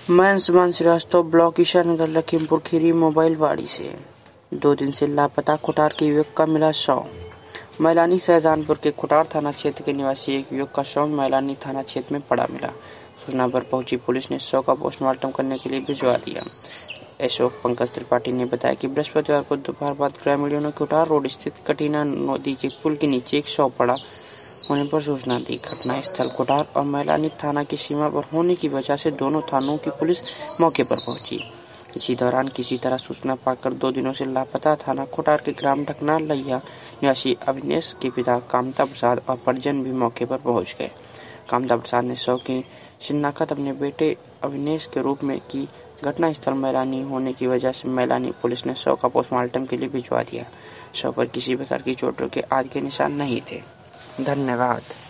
मैं Anshuman Srivastava, block Ishanagar, Lakhimpur Kheri, mobile वाड़ी से। 2 दिन से लापता खुटार के युवक का मिला शव। मैलानी शाहजहानपुर के खुटार थाना क्षेत्र के निवासी एक युवक का शव मैलानी थाना क्षेत्र में पड़ा मिला। सूचना पर पहुंची पुलिस ने शव का पोस्टमार्टम करने के लिए भिजवा दिया। एसओ पंकज त्रिपाठी ने बताया कि बृहस्पतिवार को दोपहर बाद ग्रामीणों ने खुटार रोड स्थित कटीना नदी के पुल के नीचे एक शव पड़ा होने पर सूचना दी। घटना स्थल खुटार और मैलानी थाना की सीमा पर होने की वजह से दोनों थानों की पुलिस मौके पर पहुंची। इसी दौरान किसी तरह सूचना पाकर 2 दिनों से लापता थाना खुटार के ग्राम ढकना लैया निवासी अविनेश के पिता कामता प्रसाद और परिजन भी मौके पर पहुंच गए। कामता प्रसाद ने शव की शिनाख्त अपने बेटे अविनेश के रूप में की। घटना स्थल मैलानी होने की वजह से मैलानी पुलिस ने शव का पोस्टमार्टम के लिए भिजवा दिया। शव पर किसी प्रकार की चोटों के आदि के निशान नहीं थे। धन्यवाद।